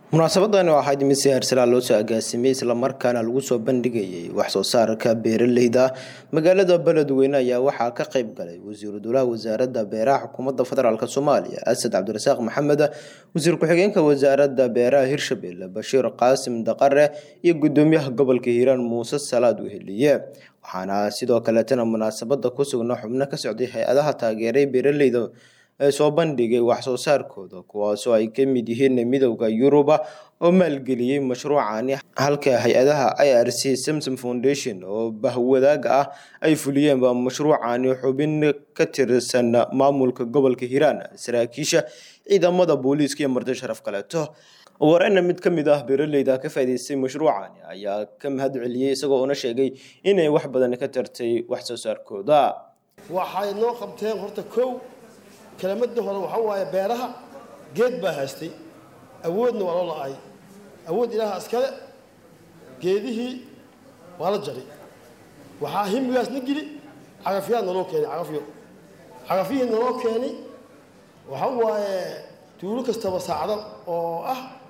Munaasabadani waxay mid si heersare loo soo agaasimay isla markaana lagu soo bandhigayay wax soo saarka beeralayda magaalada Beledweyne ayaa waxaa ka qayb galay wasiirka dowladda wasaaradda beeraha xukuumadda federaalka Soomaaliya Asad Cabdirasaaq Maxamed wasiir ku xigeenka wasaaradda beeraha Hirshabelle Bashiir Qaasim Daqare iyo gudoomiyaha gobolka Hiiraan Muuse Salaad Weheliye waxaana sidoo kale tan munaasabada ku sugnaa xubno ka socday hay'adaha taageeray beeralayda soo bandhigay wax soo saarkooda kuwaas oo ay ka mid yihiin midowga Yurub oo maalgeliyay mashruucan halka hay'adaha IRC Samsung Foundation oo bahwadaag ah ay fuliyeen mashruucan xubin ka tirsan maamulka gobolka Hiiraan saraakiisha ciidamada booliiska iyo marti sharaf kaleeto warayna mid ka mid ah beeralayda ka faa'iideystay mashruucan ayaa ka mahad celiyay isagoo una sheegay inay wax badan ka tartay wax soo saarkooda waxay noo qabteen horta كلمته هو وحوى بيرها جد بهستي أودنا ولا أي أود إلها أسكال جده ولا جري وحاهم ياس نجري عرفيان نروكني عرفيه نروكني وحوى تقولك استوى سعدا أو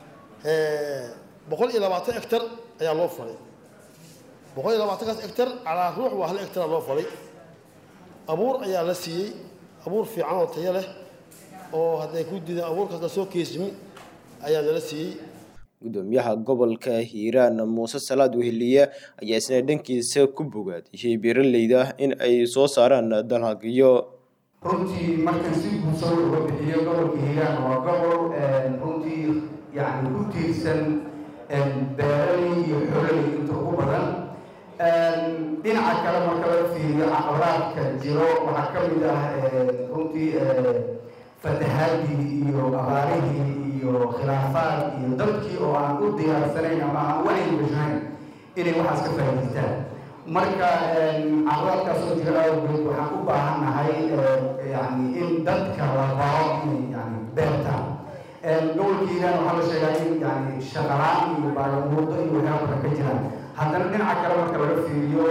بقول إلى بعض أكتر يا الله فري بقول إلى بعض أكتر على روح وهل أكتر الله فري أبور يا لسي أبور في عام تيله أو هذا يكون ده أبور كذا سوق يسمي أيام لسي gudoomiyaha gobolka Hiiraan Muuse Salaad Weheliye ayaa isna dhankiisa ku bogaadiyay beeralayda in ay soo saaraan dalagyo runtii markan si bulshada uga bixiyo gobolka Hiiraan waa gobol runtii yani ku tiirsan beeralay iyo xoolay inta ugu badan dhinaca kale marka la fiiriyo caqabadaadka jiro waxaa ka mid ah runtii fatahaadii iyo abaarihii iyo khilaafaad iyo dadkii oo aan u diyaarsanayn ama aan wacyi gashayn inay waxaas ka faa'iidaystaan marka caqabadaadkaas oo jira awgeed waxaan u baahannahay yani in dadka la baro inay yani beertaan gobolka Hiiraan waxaa la sheegaa in yani shaqalaan iyo baagamuudo iyo waxyaaba badan ka jiraan haddana dhinaca kale marka laga fiiriyo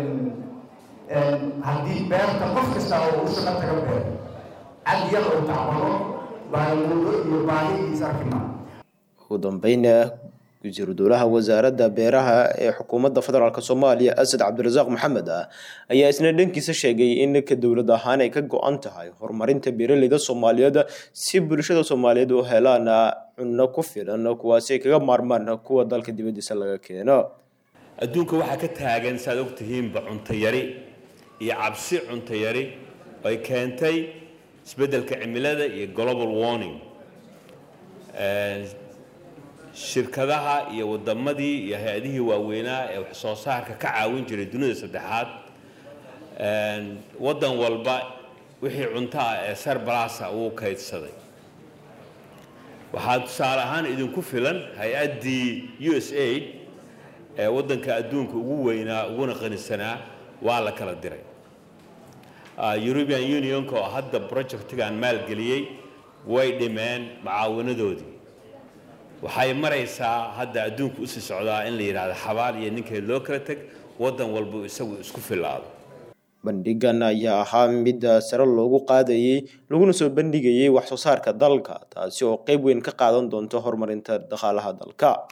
haddii beerta qof kasta oo u shaqo taga beer cad yar oo tacbado baagamuudo iyo baahidiisa arkima ugu dambayna wasiirka dowladda wasaaradda beeraha ee xukuumadda federaalka Soomaaliya Asad Cabdirasaaq Maxamed ayaa isna dhankiisa sheegay in ka dowlad ahaan ay ka go'an tahay horumarinta beeralayda Soomaaliyeed si bulshada Soomaaliyeed u helaan cunno ku filan kuwaas ay kaga maarmaan kuwa dalka dibadiisa laga keeno adduunka waxa ka taagan saad ogtihiin cunto yari iyo cabsi cunto yari ay keentay isbedelka cimilada iyo global warming shirkadaha iyo wadamadii iyo hay'adihii waaweynaa ee wax soo saarka ka caawin jiray dunida saddexaad wadan walba wixii cunto ah ee surplus uu kaydsaday waxaa tusaale ahaan idinku filan hay'adii USAID ee wadanka adduunka ugu weynaa uguna qanisanaa waa la kala diray European Union oo hadda projectigan maalgeliyay way dhimeen macaawinadoodii waxay maraysaa hadda adduunka u sii socdaa in la yiraahdo xabaal iyo ninkeed loo kala tag wadan walba isagu isku filaado bandhigan ayaa ahaa mid sare loogu qaadayay laguna soo bandhigayay wax soo saarka dalka taasi oo qayb weyn ka qaadan doonto horumarinta dhaqaalaha dalka